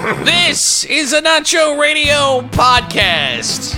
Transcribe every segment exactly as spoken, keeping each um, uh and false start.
This is a Nacho Radio podcast.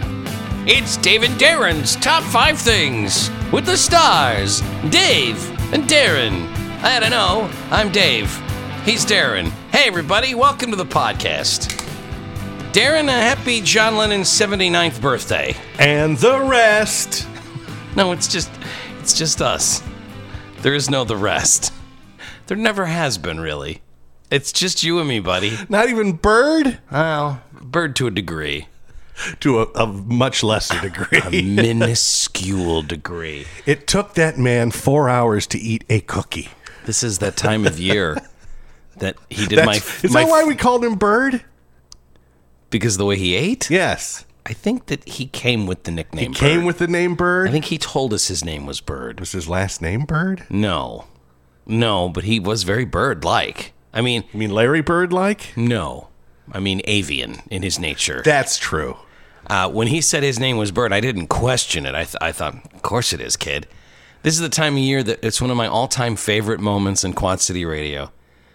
It's Dave and Darren's Top five Things with the stars, Dave and Darren. I don't know, I'm Dave. He's Darren. Hey everybody, welcome to the podcast. Darren, a happy John Lennon's seventy-ninth birthday. And the rest. No, it's just, it's just us. There is no the rest. There never has been, really. It's just you and me, buddy. Not even Bird? Well, Bird to a degree. To a, a much lesser degree. A minuscule degree. It took that man four hours to eat a cookie. This is that time of year that he did That's, my... Is my that why we called him Bird? Because of the way he ate? Yes. I think that he came with the nickname He came Bird. with the name Bird? I think he told us his name was Bird. Was his last name Bird? No. No, but he was very bird-like. I mean... You mean Larry Bird-like? No. I mean avian in his nature. That's true. Uh, when he said his name was Bird, I didn't question it. I, th- I thought, of course it is, kid. This is the time of year that it's one of my all-time favorite moments in Quad City Radio.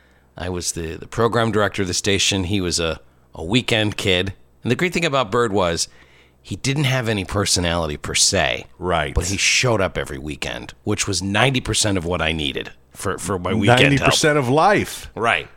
I was the, the program director of the station. He was a, a weekend kid. And the great thing about Bird was he didn't have any personality per se. Right. But he showed up every weekend, which was ninety percent of what I needed for, for my weekend ninety percent help. of life. Right.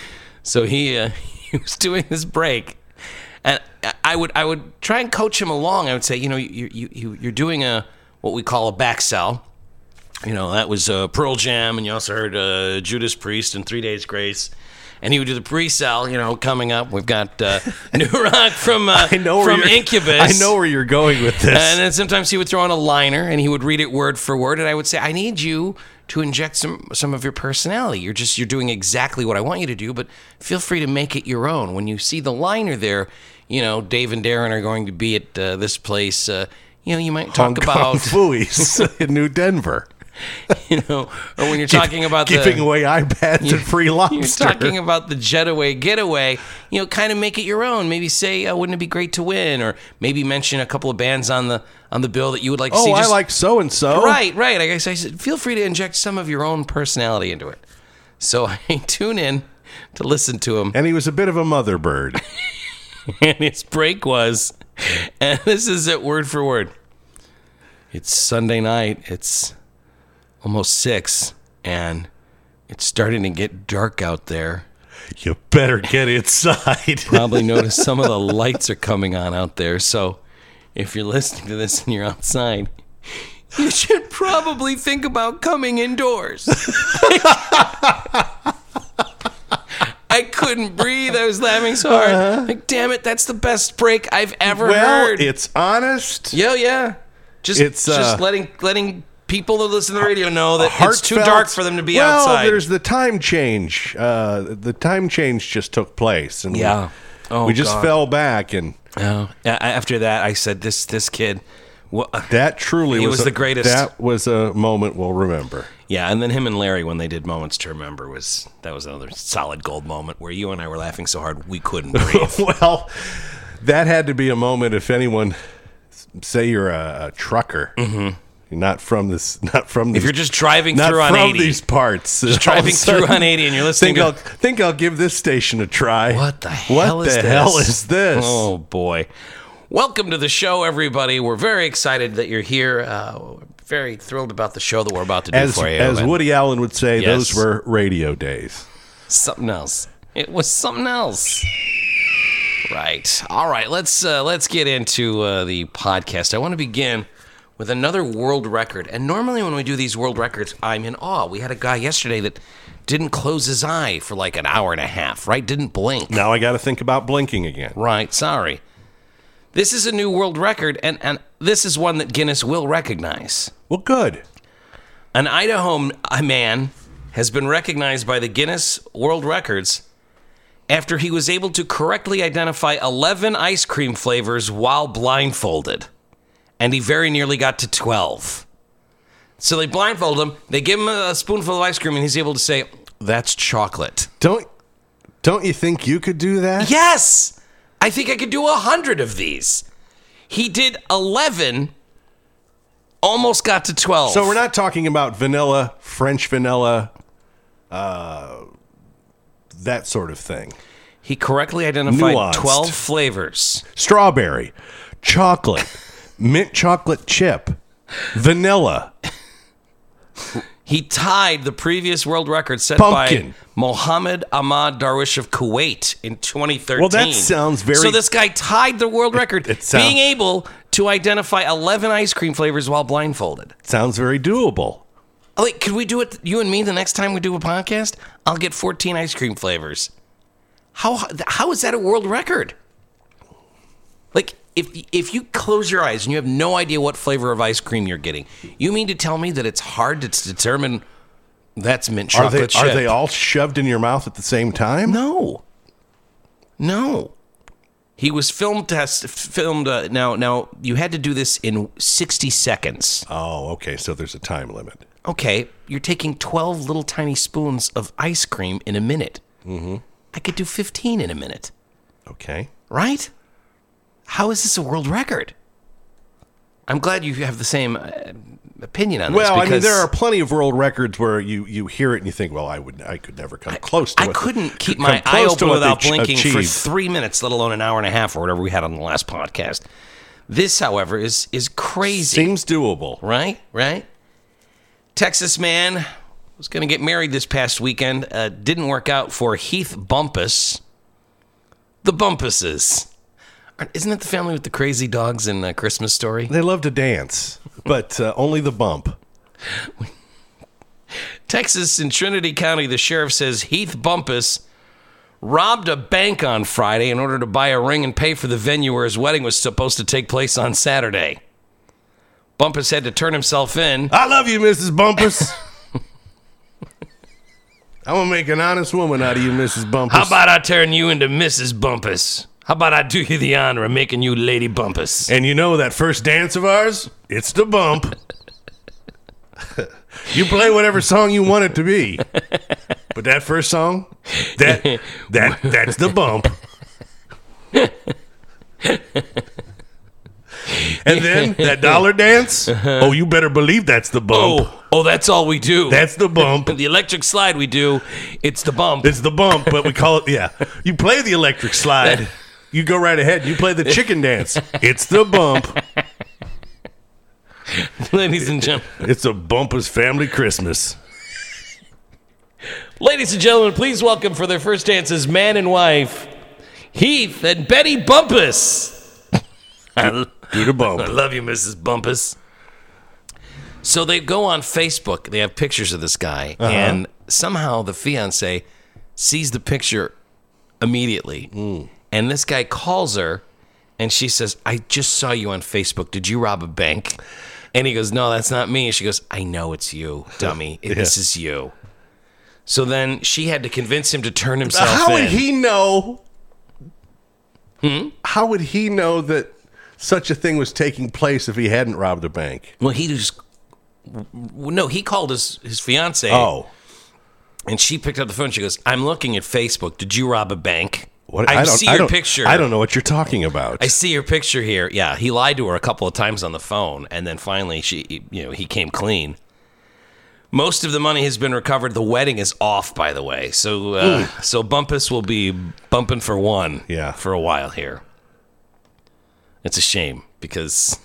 So he uh, he was doing this break. And I would I would try and coach him along. I would say, you know, you, you, you, you're doing a what we call a back sell. You know, that was uh, Pearl Jam, and you also heard uh, Judas Priest and Three Days Grace. And he would do the pre-sell, you know, coming up. We've got uh, New Rock from uh, I know from where Incubus. I know where you're going with this. And then sometimes he would throw in a liner, and he would read it word for word. And I would say, I need you to inject some some of your personality. You're just you're doing exactly what I want you to do, but feel free to make it your own. When you see the liner there, you know, Dave and Darren are going to be at uh, this place. Uh, you know, you might talk Hong Kong about Fooey's in New Denver. You know, or when you're talking about giving the, away iPads and free lobster. You're talking about the Jetaway Getaway, you know, kind of make it your own. Maybe say, uh, wouldn't it be great to win? Or maybe mention a couple of bands on the on the bill that you would like to oh, see. I Just, like so-and-so. Right, right. I guess I said, feel free to inject some of your own personality into it. So I tune in to listen to him. And he was a bit of a mother bird. And his break was, and this is it word for word. It's Sunday night. It's almost six, and it's starting to get dark out there. You better get inside. Probably notice some of the lights are coming on out there, so if you're listening to this and you're outside, you should probably think about coming indoors. I couldn't breathe. I was laughing so hard. Uh-huh. Like, damn it, that's the best break I've ever well, heard. Well, it's honest. Yeah, yeah. Just, it's, just uh, letting letting people that listen to the radio know that heartfelt, it's too dark for them to be well, outside. Well, there's the time change. Uh, the time change just took place, and yeah, we, oh, we just God. fell back. And oh. After that, I said, "This this kid." Well, that truly he was, was a, the greatest. That was a moment we'll remember. Yeah, and then him and Larry, when they did Moments to Remember, was that was another solid gold moment where you and I were laughing so hard we couldn't breathe. Well, that had to be a moment. If anyone, say you're a, a trucker, mm-hmm. you're not from this, not from these, if you're just driving not through from on eighty, these parts, just driving through on eighty, and you're listening. Think to, I'll think I'll give this station a try. What the hell what is the this? hell is this? Oh boy. Welcome to the show, everybody. We're very excited that you're here. Uh, we're very thrilled about the show that we're about to do as, for you. As and Woody Allen would say, yes. those were radio days. Something else. It was something else. Right. All right. Let's uh, let's get into uh, the podcast. I want to begin with another world record. And normally when we do these world records, I'm in awe. We had a guy yesterday that didn't close his eye for like an hour and a half, right? Didn't blink. Now I got to think about blinking again. Right. Sorry. This is a new world record, and, and this is one that Guinness will recognize. Well, good. An Idaho man has been recognized by the Guinness World Records after he was able to correctly identify eleven ice cream flavors while blindfolded. And he very nearly got to twelve. So they blindfold him, they give him a spoonful of ice cream, and he's able to say, that's chocolate. Don't, don't you think you could do that? Yes! I think I could do a hundred of these. He did eleven, almost got to twelve. So we're not talking about vanilla, French vanilla, uh, that sort of thing. He correctly identified Nuanced. twelve flavors. Strawberry, chocolate, mint chocolate chip, vanilla, He tied the previous world record set Pumpkin. by Mohammed Ahmad Darwish of Kuwait in twenty thirteen. Well, that sounds very- So this guy tied the world record, it sounds- being able to identify eleven ice cream flavors while blindfolded. sounds very doable. Like, could we do it, you and me, the next time we do a podcast? I'll get fourteen ice cream flavors. How how is that a world record? Like, if if you close your eyes and you have no idea what flavor of ice cream you're getting, you mean to tell me that it's hard to determine that's mint Are chocolate they chip? are they all shoved in your mouth at the same time? No, no. He was filmed test filmed. Uh, now now you had to do this in sixty seconds. Oh, okay. So there's a time limit. Okay, you're taking twelve little tiny spoons of ice cream in a minute. Mm-hmm. I could do fifteen in a minute, Okay. right? How is this a world record? I'm glad you have the same uh, opinion on this. Well, I mean, because there are plenty of world records where you, you hear it and you think, well, I would I could never come close to I what couldn't keep come my eye close to open what without they ch- blinking for achieved. three minutes, let alone an hour and a half or whatever we had on the last podcast. This, however, is is crazy. Seems doable. Right? Right? Texas man was going to get married this past weekend. Uh, didn't work out for Heath Bumpus. The Bumpuses. Aren't- Isn't that the family with the crazy dogs in uh, Christmas Story? They love to dance, but uh, only the bump. Texas in Trinity County, the sheriff says Heath Bumpus robbed a bank on Friday in order to buy a ring and pay for the venue where his wedding was supposed to take place on Saturday. Bumpus had to turn himself in. I love you, Missus Bumpus. I'm going to make an honest woman out of you, Missus Bumpus. How about I turn you into Missus Bumpus? How about I do you the honor of making you Lady Bumpus? And you know that first dance of ours? It's the bump. You play whatever song you want it to be. But that first song, that that that's the bump. And then that dollar dance, oh, you better believe that's the bump. Oh, oh, that's all we do. That's the bump. the electric slide we do. It's the bump. It's the bump, but we call it, yeah. You play the electric slide. You go right ahead. You play the chicken dance. It's the bump. Ladies and gentlemen. It's a Bumpus family Christmas. Ladies and gentlemen, please welcome for their first dances, man and wife, Heath and Betty Bumpus. I, Do the bump. I love you, Missus Bumpus. So they go on Facebook. They have pictures of this guy, Uh-huh. and somehow the fiance sees the picture immediately. Mm. And this guy calls her, and she says, I just saw you on Facebook. Did you rob a bank? And he goes, no, that's not me. And she goes, I know it's you, dummy. This is you. So then she had to convince him to turn himself How in. would he know? Hmm? How would he know that such a thing was taking place if he hadn't robbed a bank? Well, he just... No, he called his, his fiance. Oh. And she picked up the phone. She goes, I'm looking at Facebook. Did you rob a bank? What? I, don't, see I your don't- picture. I don't know what you're talking about. I see your picture here. Yeah, he lied to her a couple of times on the phone, and then finally, she, you know, he came clean. Most of the money has been recovered. The wedding is off, by the way. So, uh, so Bumpus will be bumping for one. Yeah. For a while here. It's a shame because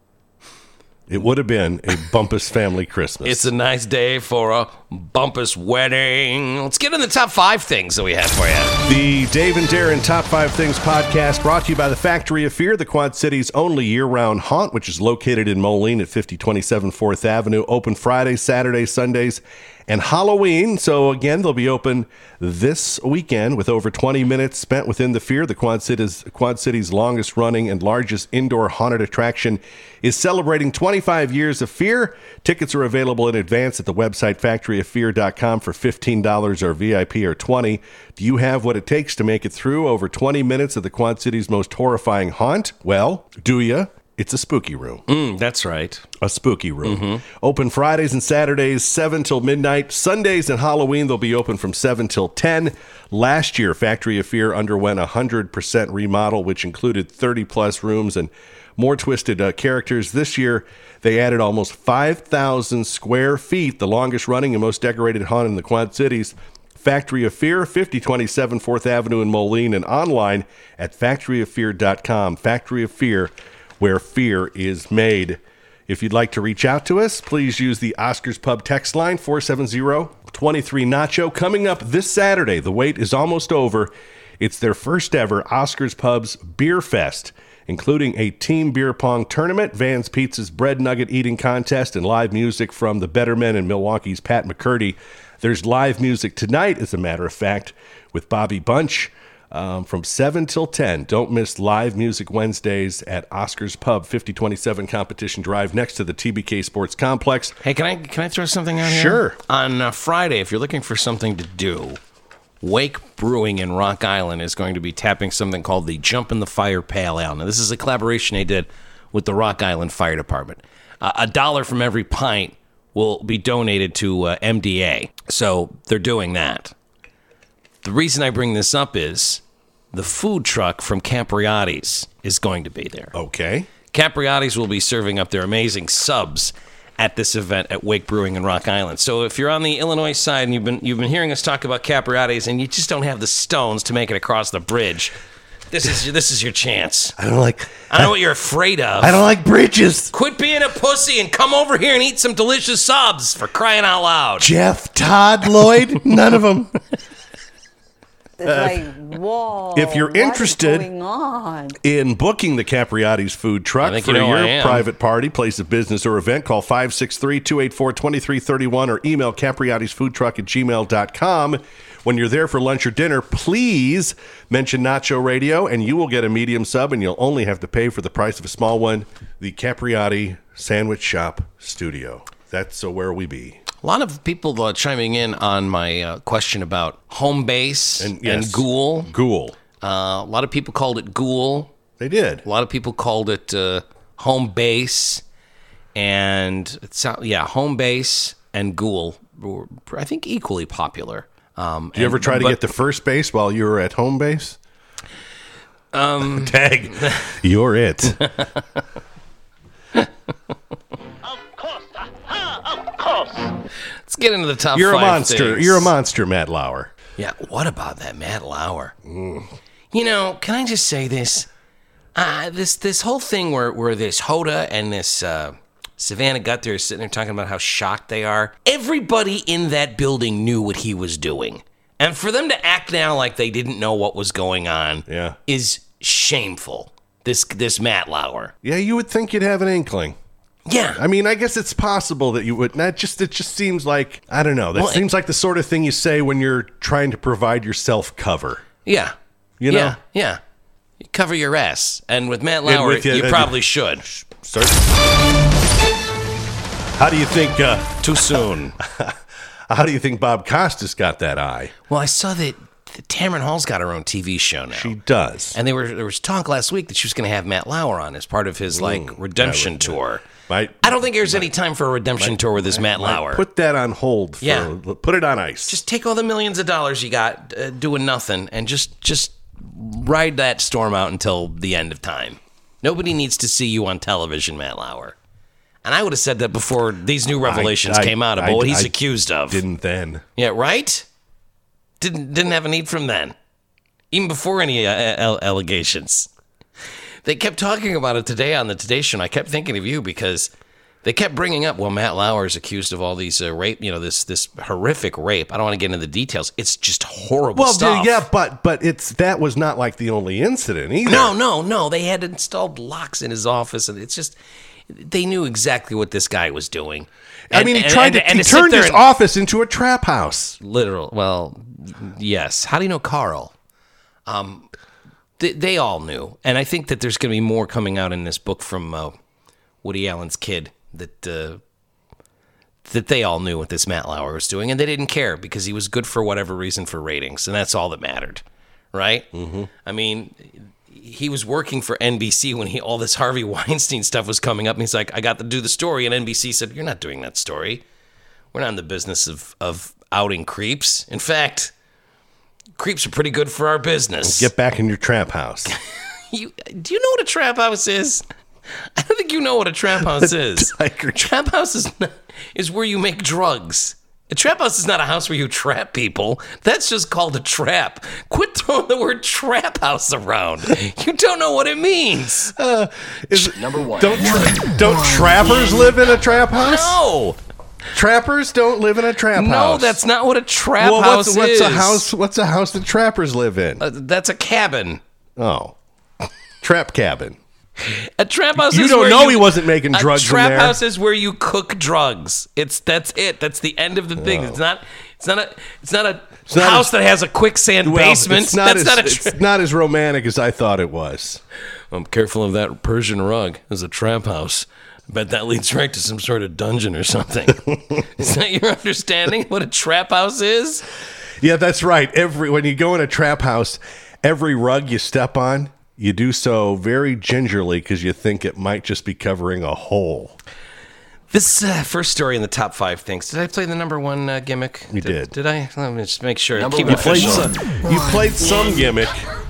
It would have been a Bumpus family Christmas. it's a nice day for a Bumpus wedding. Let's get in the top five things that we have for you. The Dave and Darren Top five Things podcast brought to you by the Factory of Fear, the Quad City's only year-round haunt, which is located in Moline at fifty twenty-seven fourth Avenue. Open Fridays, Saturdays, Sundays, and Halloween. So again, they'll be open this weekend with over twenty minutes spent within the Fear. The Quad City's, Quad City's longest running and largest indoor haunted attraction is celebrating twenty-five years of Fear. Tickets are available in advance at the website factory of fear dot com for fifteen dollars or V I P or twenty dollars. Do you have what it takes to make it through over twenty minutes of the Quad City's most horrifying haunt? Well, do you? It's a spooky room. Mm, that's right. A spooky room. Open Fridays and Saturdays, seven till midnight. Sundays and Halloween, they'll be open from seven till ten. Last year, Factory of Fear underwent a one hundred percent remodel, which included thirty plus rooms and more twisted uh, characters. This year, they added almost five thousand square feet, the longest running and most decorated haunt in the Quad Cities. Factory of Fear, fifty twenty-seven fourth Avenue in Moline, and online at factory of fear dot com. Factory of Fear, where fear is made. If you'd like to reach out to us, please use the Oscars Pub text line, four seven zero, two three, Nacho. Coming up this Saturday, the wait is almost over. It's their first ever Oscars Pub's Beer Fest, including a team beer pong tournament, Van's Pizza's bread nugget eating contest, and live music from the Better Men and Milwaukee's Pat McCurdy. There's live music tonight, as a matter of fact, with Bobby Bunch um, from seven till ten. Don't miss Live Music Wednesdays at Oscars Pub, fifty twenty-seven Competition Drive, next to the T B K Sports Complex. Hey, can I can I throw something out here? Sure. On uh, Friday, if you're looking for something to do, Wake Brewing in Rock Island is going to be tapping something called the Jump in the Fire Pale Ale. Now, this is a collaboration they did with the Rock Island Fire Department. Uh, a dollar from every pint will be donated to uh, M D A. So they're doing that. The reason I bring this up is the food truck from Capriati's is going to be there. Okay. Capriati's will be serving up their amazing subs at this event at Wake Brewing in Rock Island. So if you're on the Illinois side and you've been you've been hearing us talk about Capriati's and you just don't have the stones to make it across the bridge, this is this is your chance. I don't like... I know what you're afraid of. I don't like bridges. Quit being a pussy and come over here and eat some delicious subs, for crying out loud. Jeff, Todd, Lloyd, none of them. It's like, whoa. If you're what is interested going on? in booking the Capriati's food truck I think for you know your I am. private party, place of business, or event, call five six three, two eight four, two three three one or email capriatisfoodtruck at gmail dot com. When you're there for lunch or dinner, please mention Nacho Radio, and you will get a medium sub, and you'll only have to pay for the price of a small one. The Capriati Sandwich Shop Studio. That's uh, where we be. A lot of people uh, chiming in on my uh, question about home base and, yes, and ghoul. Ghoul. Uh, a lot of people called it ghoul. They did. A lot of people called it uh, home base, and it's yeah, home base and ghoul were, I think, equally popular. Um, Did you and, ever try to but, get to first base while you were at home base? Um, Tag, you're it. Of course, aha, of course. Let's get into the top. You're a five monster. things. You're a monster, Matt Lauer. Yeah. What about that Matt Lauer? Mm. You know, can I just say this? Uh, this this whole thing where where this Hoda and this uh, Savannah Guthrie are sitting there talking about how shocked they are. Everybody in that building knew what he was doing. And for them to act now like they didn't know what was going on Yeah. is shameful. This this Matt Lauer. Yeah, you would think you'd have an inkling. Yeah. I mean, I guess it's possible that you would. Not just it just seems like I don't know. That Well, it- seems like the sort of thing you say when you're trying to provide yourself cover. Yeah. You know? Yeah. Yeah. You cover your ass. And with Matt Lauer, with you- you uh, probably should. Start. How do you think? Uh, Too soon. how do you think Bob Costas got that eye? Well, I saw that Tamron Hall's got her own T V show now. She does. And they were there was talk last week that she was going to have Matt Lauer on as part of his like redemption that would- tour. Might, I don't think there's any time for a redemption tour with this Matt might Lauer. Put that on hold. For, Yeah. Put it on ice. Just take all the millions of dollars you got uh, doing nothing and just just ride that storm out until the end of time. Nobody needs to see you on television, Matt Lauer. And I would have said that before these new revelations I- I- came out about I- what he's I accused of. Didn't then. Yeah, right? Didn't didn't have a need from then. Even before any uh, uh, allegations. They kept talking about it today on the Today Show, and I kept thinking of you because they kept bringing up, well, Matt Lauer is accused of all these uh, rape, you know, this this horrific rape. I don't want to get into the details. It's just horrible Well, stuff. yeah, but but it's that was not like the only incident either. No, no, no. They had installed locks in his office, and it's just, they knew exactly what this guy was doing. I And- mean, he and- tried and- to and he sit turned there his and- office into a trap house. Literal. Well, yes. How do you know Carl? Um, they, they all knew, and I think that there's going to be more coming out in this book from uh, Woody Allen's kid that uh, that they all knew what this Matt Lauer was doing, and they didn't care because he was good for whatever reason for ratings, and that's all that mattered, right? Mm-hmm. I mean, he was working for N B C when he all this Harvey Weinstein stuff was coming up, and he's like, "I got to do the story," and N B C said, "You're not doing that story. We're not in the business of of outing creeps. In fact, creeps are pretty good for our business." Get back in your trap house. You, do you know what a trap house is? I don't think you know what a trap house is. Tiger Trap house is not, is where you make drugs. A trap house is not a house where you trap people. That's just called a trap. Quit throwing the word trap house around. You don't know what it means. Uh, is, Number one. Don't tra- don't trappers live in a trap house? No. Trappers don't live in a trap No, house. that's not what a trap well, house what's, what's is. a house? What's a house that trappers live in? Uh, that's a cabin. Oh, trap cabin. A trap house You is don't where know you, he wasn't making drugs A trap in there. house is where you cook drugs. It's that's it. That's the end of the thing. Oh. It's not. It's not a. It's not a not house as- that has a quicksand Well, basement. It's not, that's as, not a. it's Tra- not as romantic as I thought it was. I'm careful of that Persian rug. It's a trap house. I bet that leads right to some sort of dungeon or something. Is that your understanding of what a trap house is? Yeah, that's right. Every when you go in a trap house, every rug you step on, you do so very gingerly because you think it might just be covering a hole. This uh, first story in the top five things. Did I play the number one uh, gimmick? You did. Did I? Let me just make sure. Number Keep one. it You played official. some, you played some gimmick.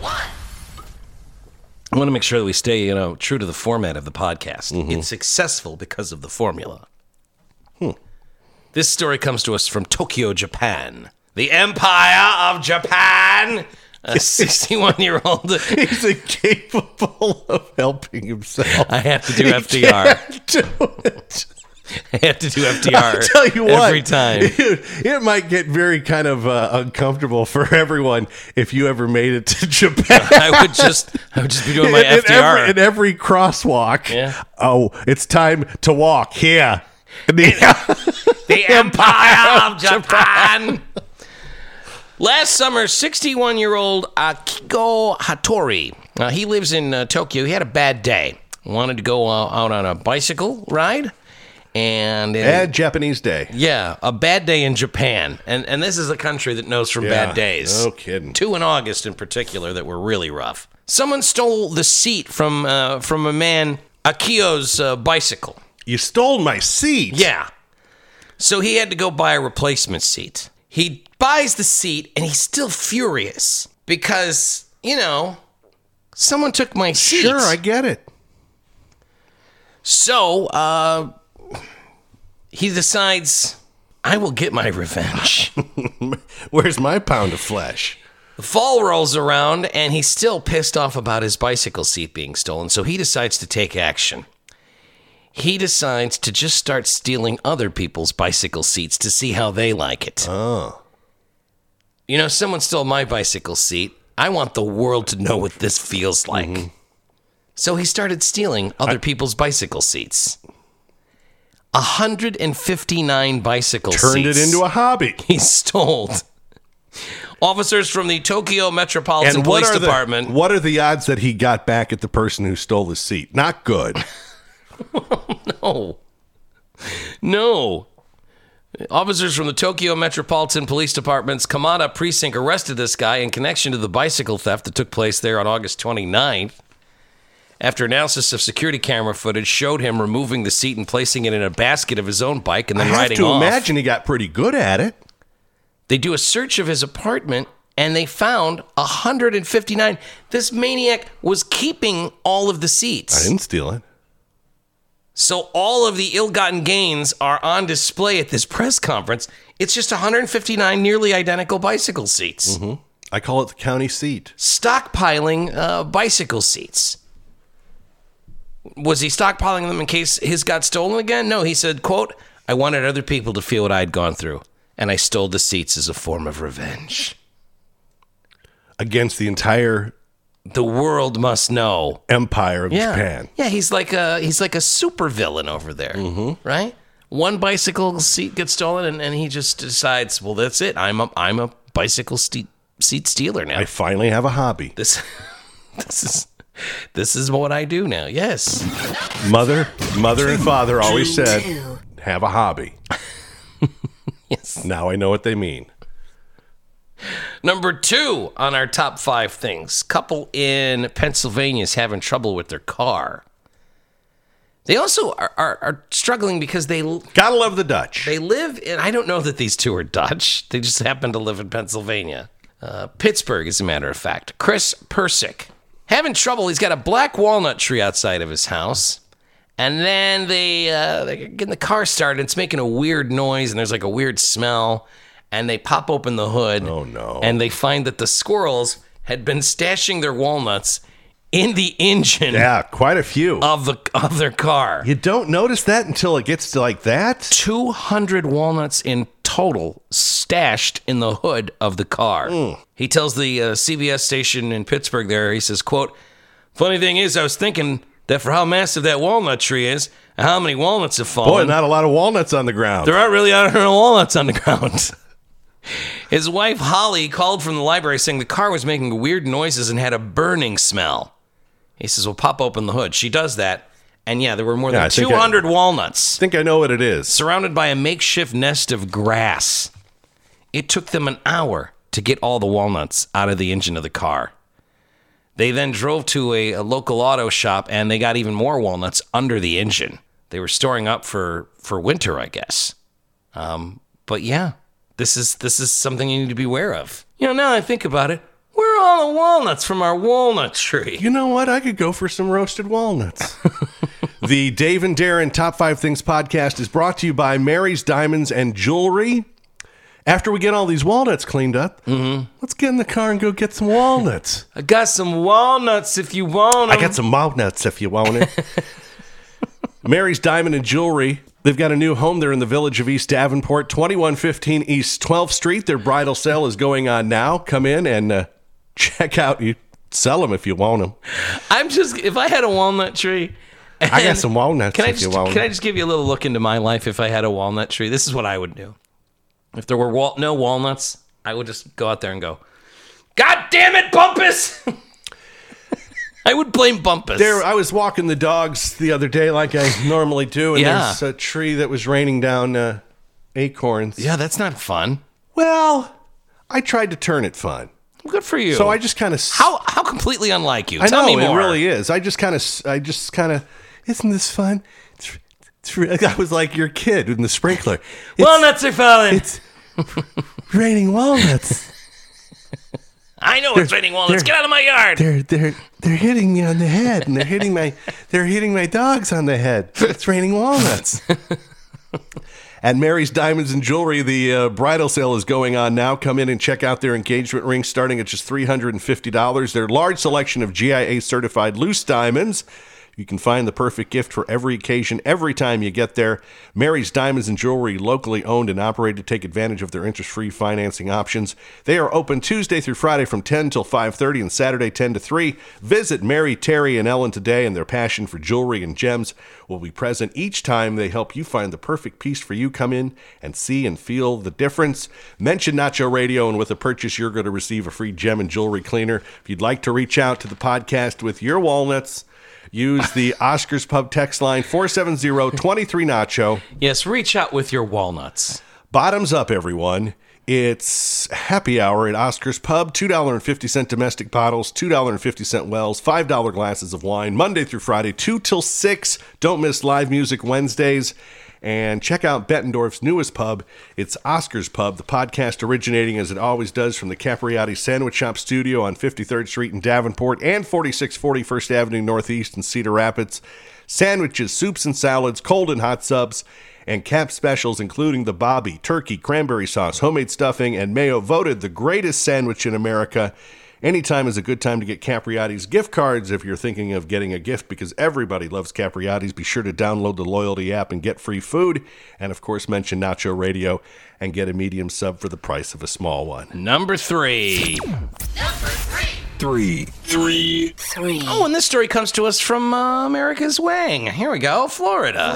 I want to make sure that we stay, you know, true to the format of the podcast. Mm-hmm. It's successful because of the formula. Hmm. This story comes to us from Tokyo, Japan. The Empire of Japan. A sixty-one-year-old. He's incapable of helping himself. I have to do F D R. Do it. I have to do F D R I'll tell you what, every time. It, it might get very kind of uh, uncomfortable for everyone if you ever made it to Japan. I would just, I would just be doing my in, F D R. every, in every crosswalk. Yeah. Oh, it's time to walk here. The, The Empire of Japan. Last summer, sixty-one-year-old Akiko Hattori, uh, he lives in uh, Tokyo. He had a bad day. Wanted to go uh, out on a bicycle ride. And in- Bad Japanese day. yeah, a bad day in Japan. And and this is a country that knows from Yeah, bad days. no kidding. Two in August in particular that were really rough. Someone stole the seat from uh, from a man, Akio's uh, bicycle. You stole my seat. Yeah. So he had to go buy a replacement seat. He buys the seat and he's still furious because, you know, someone took my seat. Sure, I get it. So, uh, he decides, I will get my revenge. Where's my pound of flesh? The fall rolls around and he's still pissed off about his bicycle seat being stolen, so he decides to take action. He decides to just start stealing other people's bicycle seats to see how they like it. Oh. You know, someone stole my bicycle seat. I want the world to know what this feels like. Mm-hmm. So he started stealing other people's bicycle seats. one hundred fifty-nine bicycle Turned seats. it into a hobby. He stole. Officers from the Tokyo Metropolitan And what Police are, the, Department. what are the odds that he got back at the person who stole the seat? Not good. No. No. Officers from the Tokyo Metropolitan Police Department's Kamada precinct arrested this guy in connection to the bicycle theft that took place there on August twenty-ninth. After analysis of security camera footage showed him removing the seat and placing it in a basket of his own bike and I then have riding to off. imagine he got pretty good at it. They do a search of his apartment and they found one hundred fifty-nine. This maniac was keeping all of the seats. I didn't steal it. So all of the ill-gotten gains are on display at this press conference. It's just one hundred fifty-nine nearly identical bicycle seats. Mm-hmm. I call it the county seat. Stockpiling uh, bicycle seats. Was he stockpiling them in case his got stolen again? No, he said, quote, I wanted other people to feel what I'd gone through, and I stole the seats as a form of revenge. Against the entire The world must know. empire of Yeah. Japan. Yeah, he's like a he's like a super villain over there, mm-hmm. right? One bicycle seat gets stolen, and, and he just decides, well, that's it. I'm a I'm a bicycle seat seat stealer now. I finally have a hobby. this this is this is what I do now. Yes. Mother, mother and father always said, have a hobby. Yes. Now I know what they mean. Number two on our top five things. Couple in Pennsylvania is having trouble with their car. They also are, are, are struggling because they Gotta love the Dutch. they live in, I don't know that these two are Dutch. They just happen to live in Pennsylvania. Uh, Pittsburgh, as a matter of fact. Chris Persick. Having trouble. He's got a black walnut tree outside of his house. And then they, uh, they get in the car started. It's making a weird noise, and there's like a weird smell. And they pop open the hood. Oh, no. And they find that the squirrels had been stashing their walnuts in the engine Yeah, quite a few. of the of their car. You don't notice that until it gets to like that? two hundred walnuts in total stashed in the hood of the car. Mm. He tells the uh, C B S station in Pittsburgh there, he says, quote, "Funny thing is, I was thinking that for how massive that walnut tree is and how many walnuts have Boy, fallen, not a lot of walnuts on the ground. there aren't really any walnuts on the ground." His wife, Holly, called from the library saying the car was making weird noises and had a burning smell. He says, well, pop open the hood. She does that. And yeah, there were more Yeah, I than think two hundred I- walnuts I think I know what it is. surrounded by a makeshift nest of grass. It took them an hour to get all the walnuts out of the engine of the car. They then drove to a, a local auto shop and they got even more walnuts under the engine. They were storing up for, for winter, I guess. Um, but yeah, this is this is something you need to be aware of. You know, now that I think about it, where are all the walnuts from our walnut tree? You know what? I could go for some roasted walnuts. The Dave and Darren Top five Things podcast is brought to you by Mary's Diamonds and Jewelry. After we get all these walnuts cleaned up, mm-hmm. let's get in the car and go get some walnuts. I got some walnuts if you want 'em. I got some walnuts if you want it. Mary's Diamond and Jewelry. They've got a new home there in the village of East Davenport, twenty-one fifteen East twelfth Street. Their bridal sale is going on now. Come in and uh, check out. You sell them if you want them. I'm just, if I had a walnut tree. I got some walnuts Can I if just, you want Can I them. just give you a little look into my life if I had a walnut tree? This is what I would do. If there were wal- no walnuts, I would just go out there and go, God damn it, Bumpus! I would blame Bumpus. There, I was walking the dogs the other day like I normally do, and Yeah. there's a tree that was raining down uh, acorns. Yeah, that's not fun. Well, I tried to turn it fun. Good for you. So I just kind of... How how completely unlike you. I Tell know, me more. it really is. I just kind of... I just kind of... Isn't this fun? It's, it's, re- I was like your kid in the sprinkler. It's, Walnuts are falling. It's raining walnuts. I know it's raining walnuts. they're- Get out of my yard. They're they're they're hitting me on the head, and they're hitting my they're hitting my dogs on the head. It's raining walnuts. At Mary's Diamonds and Jewelry, the uh, bridal sale is going on now. Come in and check out their engagement rings starting at just three hundred fifty dollars. Their large selection of G I A certified loose diamonds. You can find the perfect gift for every occasion every time you get there. Mary's Diamonds and Jewelry, locally owned and operated. Take advantage of their interest-free financing options. They are open Tuesday through Friday from ten till five thirty and Saturday ten to three. Visit Mary, Terry, and Ellen today, and their passion for jewelry and gems will be present each time they help you find the perfect piece for you. Come in and see and feel the difference. Mention Nacho Radio, and with a purchase, you're going to receive a free gem and jewelry cleaner. If you'd like to reach out to the podcast with your walnuts, use the Oscars Pub text line four seven zero, two three Nacho. Yes, reach out with your walnuts. Bottoms up, everyone. It's happy hour at Oscars Pub. two dollars and fifty cents domestic bottles, two dollars and fifty cents wells, five dollars glasses of wine, Monday through Friday, two till six. Don't miss live music Wednesdays. And check out Bettendorf's newest pub. It's Oscars Pub, the podcast originating as it always does from the Capriati Sandwich Shop studio on fifty-third Street in Davenport and forty-six forty First Avenue Northeast in Cedar Rapids. Sandwiches, soups and salads, cold and hot subs, and cap specials including the Bobby, turkey, cranberry sauce, homemade stuffing, and mayo, voted the greatest sandwich in America. Anytime is a good time to get Capriati's gift cards if you're thinking of getting a gift, because everybody loves Capriati's. Be sure to download the loyalty app and get free food. And, of course, mention Nacho Radio and get a medium sub for the price of a small one. Number three. Three. Three. Three. Oh, and this story comes to us from uh, America's Wang. Here we go, Florida.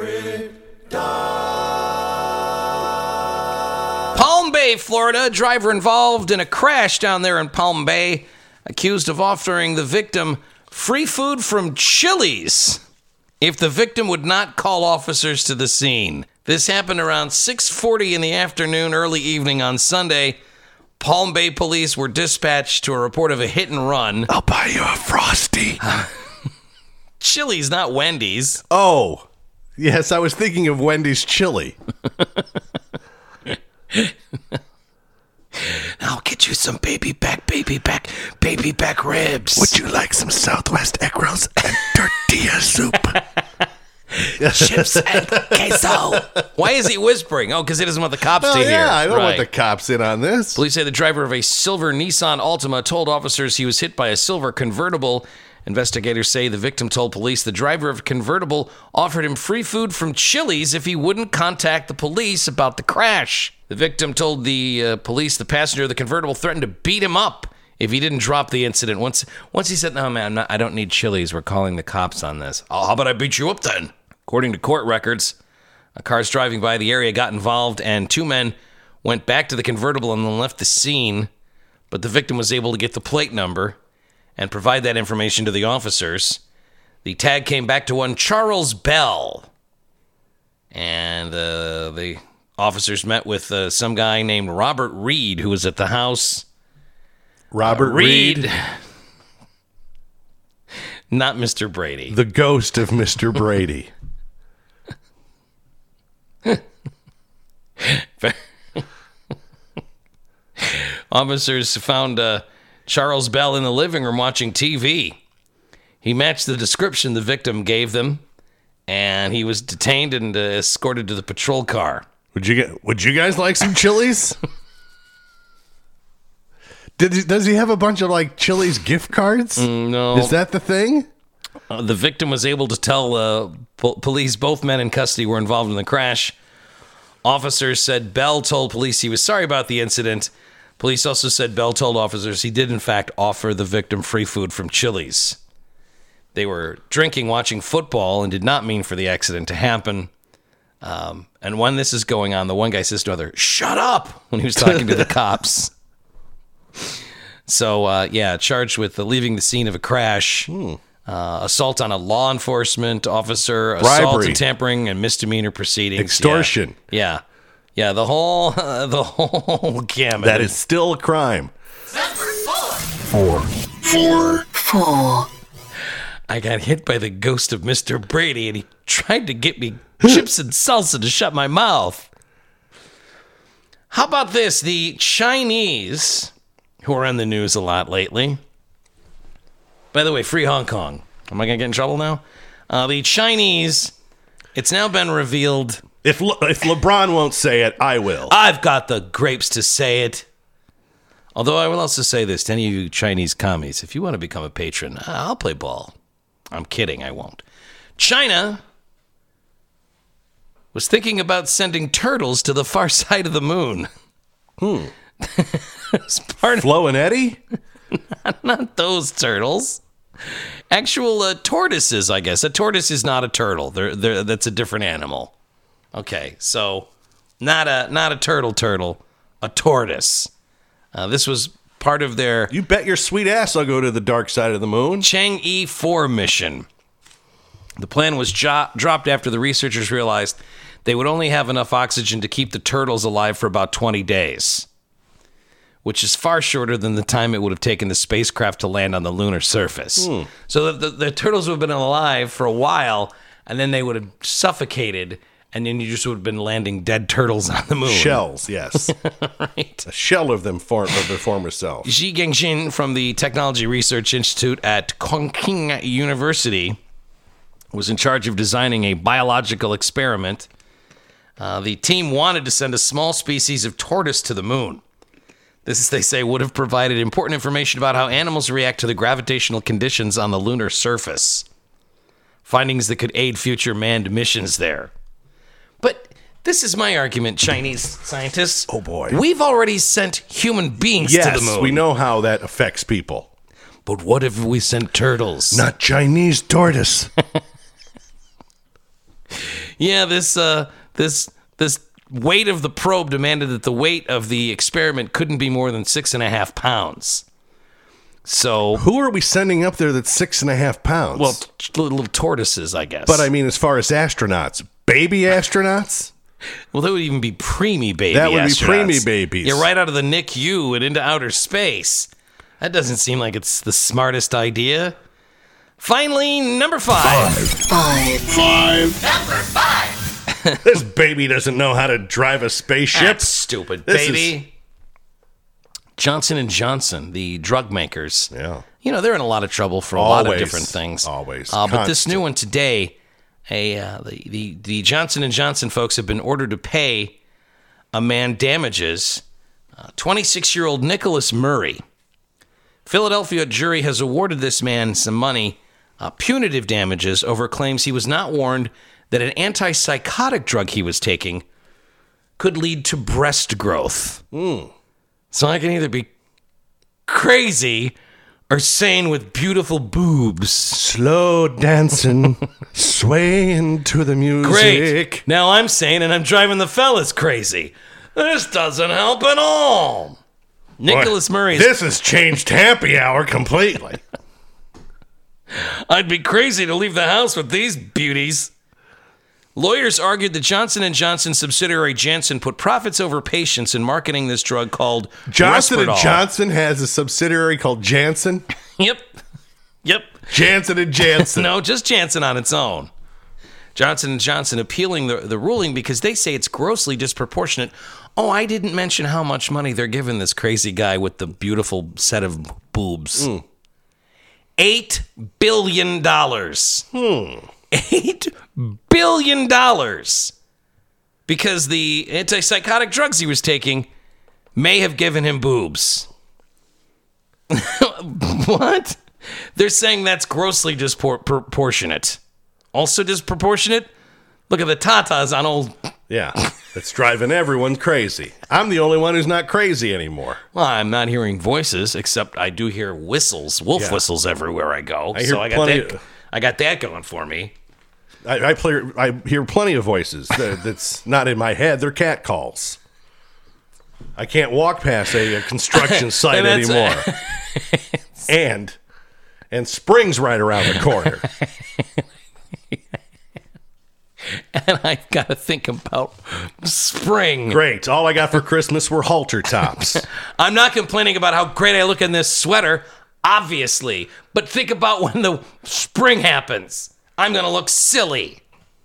Palm Bay, Florida. A driver involved in a crash down there in Palm Bay, accused of offering the victim free food from Chili's if the victim would not call officers to the scene. This happened around six forty in the afternoon, early evening on Sunday. Palm Bay police were dispatched to a report of a hit and run. I'll buy you a Frosty. Chili's, not Wendy's. Oh, yes, I was thinking of Wendy's chili. I'll get you some baby back, baby back, baby back ribs. Would you like some Southwest egg rolls and tortilla soup? Chips and queso. Why is he whispering? Oh, because he doesn't want the cops Oh, to hear. yeah, I don't want Right. the cops in on this. Police say the driver of a silver Nissan Altima told officers he was hit by a silver convertible. Investigators say the victim told police the driver of a convertible offered him free food from Chili's if he wouldn't contact the police about the crash. The victim told the uh, police the passenger of the convertible threatened to beat him up if he didn't drop the incident. Once once he said, no, man, I'm not, I don't need Chili's. We're calling the cops on this. Oh, how about I beat you up then? According to court records, cars driving by the area got involved and two men went back to the convertible and then left the scene. But the victim was able to get the plate number and provide that information to the officers. The tag came back to one Charles Bell. And uh, the officers met with uh, some guy named Robert Reed, who was at the house. Robert Uh, Reed, Not Mister Brady. the ghost of Mister Brady. Officers found uh, Charles Bell in the living room watching T V. He matched the description the victim gave them, and he was detained and uh, escorted to the patrol car. Would you get? Would you guys like some Chili's? Did he, does he have a bunch of like Chili's gift cards? No. Is that the thing? Uh, the victim was able to tell uh, po- police both men in custody were involved in the crash. Officers said Bell told police he was sorry about the incident. Police also said Bell told officers he did, in fact, offer the victim free food from Chili's. They were drinking, watching football, and did not mean for the accident to happen. Um, and when this is going on, the one guy says to the other, "Shut up," when he was talking to the cops. So, uh, yeah, charged with uh, leaving the scene of a crash, uh, assault on a law enforcement officer, assault Bribery. and tampering, and misdemeanor proceedings. Extortion. Yeah. Yeah, yeah the whole, uh, the whole gamut. That is still a crime. Four. I got hit by the ghost of Mister Brady, and he tried to get me chips and salsa to shut my mouth. How about this? The Chinese, who are in the news a lot lately. By the way, free Hong Kong. Am I going to get in trouble now? Uh, the Chinese, it's now been revealed. If Le- if LeBron won't say it, I will. I've got the grapes to say it. Although I will also say this to any of you Chinese commies, if you want to become a patron, I'll play ball. I'm kidding, I won't. China was thinking about sending turtles to the far side of the moon. Hmm. As part of, Flo and Eddie? not those turtles. Actual uh, tortoises, I guess. A tortoise is not a turtle. They're, they're, that's a different animal. Okay, so not a not a turtle turtle, a tortoise. Uh, this was part of their You bet your sweet ass I'll go to the dark side of the moon. Chang'e four mission. The plan was jo- dropped after the researchers realized they would only have enough oxygen to keep the turtles alive for about twenty days, which is far shorter than the time it would have taken the spacecraft to land on the lunar surface. Hmm. So the, the, the turtles would have been alive for a while, and then they would have suffocated, and then you just would have been landing dead turtles on the moon. Shells, yes. Right. A shell of them form of their former self. Xi Gengxin from the Technology Research Institute at Chongqing University was in charge of designing a biological experiment. Uh, the team wanted to send a small species of tortoise to the moon. This, they say, would have provided important information about how animals react to the gravitational conditions on the lunar surface. Findings that could aid future manned missions there. But this is my argument, Chinese scientists. Oh, boy. We've already sent human beings Yes, to the moon. we know how that affects people. But what if we sent turtles? Not Chinese tortoise. Yeah, this uh, this this weight of the probe demanded that the weight of the experiment couldn't be more than six and a half pounds. So, Who are we sending up there that's six and a half pounds? well, t- little tortoises, I guess. but I mean, as far as astronauts, baby astronauts? well, that would even be preemie baby. That would be astronauts. preemie babies. You're right out of the N I C U and into outer space. That doesn't seem like it's the smartest idea. Finally, number five. This baby doesn't know how to drive a spaceship. That's stupid, This baby. Johnson and Johnson, the drug makers. Yeah. You know, they're in a lot of trouble for a lot of Always. different things. Always. Uh, but this Constant. new one today a uh, the, the the Johnson and Johnson folks have been ordered to pay a man damages. Uh, twenty-six-year-old Nicholas Murray. Philadelphia jury has awarded this man some money, uh, punitive damages, over claims he was not warned that an antipsychotic drug he was taking could lead to breast growth. Mm. So I can either be crazy or sane with beautiful boobs. Slow dancing, swaying to the music. Great. Now I'm sane and I'm driving the fellas crazy. This doesn't help at all. Nicholas Murray. This has changed happy hour completely. I'd be crazy to leave the house with these beauties. Lawyers argued that Johnson and Johnson subsidiary Janssen put profits over patients in marketing this drug called Johnson Risperdal. and Johnson has a subsidiary called Janssen. Yep. Yep. Janssen and Janssen. No, just Janssen on its own. Johnson and Johnson appealing the, the ruling because they say it's grossly disproportionate. Oh, I didn't mention how much money they're giving this crazy guy with the beautiful set of boobs. Mm. Eight billion dollars. Hmm. Eight billion dollars. Because the antipsychotic drugs he was taking may have given him boobs. What? They're saying that's grossly disproportionate. Also disproportionate? Look at the tatas on old... Yeah, it's driving everyone crazy. I'm the only one who's not crazy anymore. Well, I'm not hearing voices, except I do hear whistles, wolf Yeah. whistles everywhere I go. I hear so I got plenty that. of- I got that going for me. I, I play. I hear plenty of voices that, that's not in my head. They're cat calls. I can't walk past a, a construction site And that's- anymore. and and spring's right around the corner. And I've got to think about spring. Great. All I got for Christmas were halter tops. I'm not complaining about how great I look in this sweater, obviously. But think about when the spring happens. I'm going to look silly.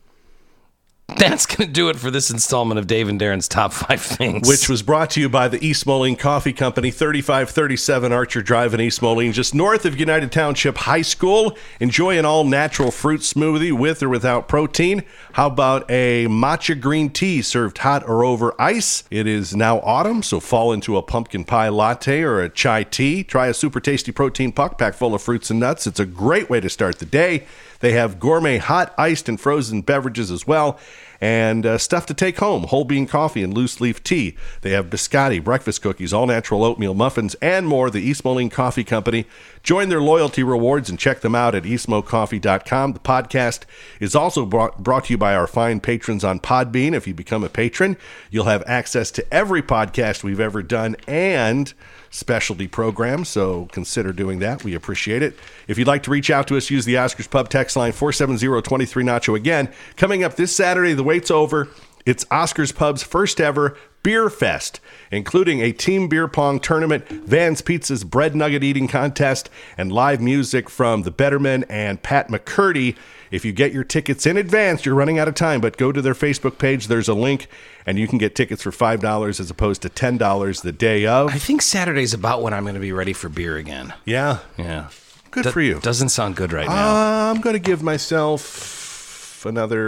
That's going to do it for this installment of Dave and Darren's Top five Things. Which was brought to you by the East Moline Coffee Company, thirty-five thirty-seven Archer Drive in East Moline, just north of United Township High School. Enjoy an all-natural fruit smoothie with or without protein. How about a matcha green tea served hot or over ice? It is now autumn, so fall into a pumpkin pie latte or a chai tea. Try a super tasty protein puck packed full of fruits and nuts. It's a great way to start the day. They have gourmet hot, iced, and frozen beverages as well. And uh, stuff to take home, whole bean coffee and loose leaf tea. They have biscotti, breakfast cookies, all natural oatmeal muffins, and more. The East Moline Coffee Company. Join their loyalty rewards and check them out at east mo coffee dot com. The podcast is also brought, brought to you by our fine patrons on Podbean. If you become a patron, you'll have access to every podcast we've ever done and specialty programs, so consider doing that. We appreciate it. If you'd like to reach out to us, use the Oscars Pub text line four seven zero, two three, Nacho. Again, coming up this Saturday, the wait's over. It's Oscars Pub's first ever Beer Fest, including a team beer pong tournament, Van's Pizza's bread nugget eating contest, and live music from The Bettermen and Pat McCurdy. If you get your tickets in advance, you're running out of time, but go to their Facebook page. There's a link, and you can get tickets for five dollars as opposed to ten dollars the day of. I think Saturday's about when I'm going to be ready for beer again. Yeah. Yeah. Good Do- for you. Doesn't sound good right now. Uh, I'm going to give myself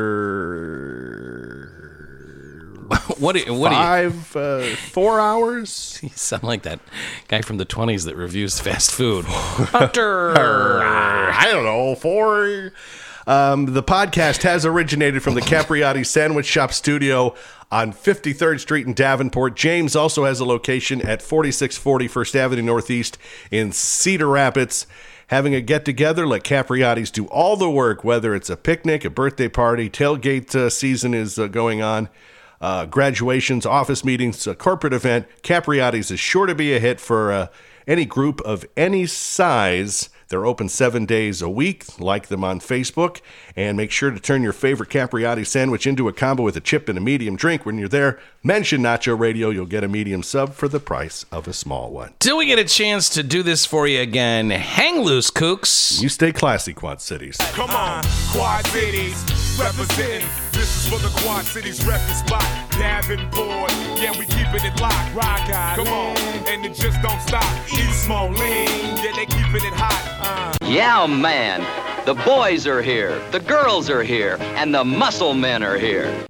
another what do you, what do you, five, uh, four hours. you sound like that guy from the twenties that reviews fast food. Butter. I don't know, four. Um, the podcast has originated from the Capriati Sandwich Shop studio on fifty-third Street in Davenport. James also has a location at forty-six forty First Avenue Northeast in Cedar Rapids. Having a get-together, let Capriati's do all the work, whether it's a picnic, a birthday party, tailgate uh, season is uh, going on, uh, graduations, office meetings, a corporate event. Capriati's is sure to be a hit for uh, any group of any size. They're open seven days a week. Like them on Facebook. And make sure to turn your favorite Capriati sandwich into a combo with a chip and a medium drink. When you're there, mention Nacho Radio. You'll get a medium sub for the price of a small one. Till we get a chance to do this for you again, hang loose, kooks. You stay classy, Quad Cities. Come on, Quad Cities, representing. This is for the Quad Cities record spot. Davenport, yeah, we keeping it locked. Rock out, come on, and it just don't stop. East Moline, yeah, they keeping it hot. Uh. Yeah, man. The boys are here, the girls are here, and the muscle men are here.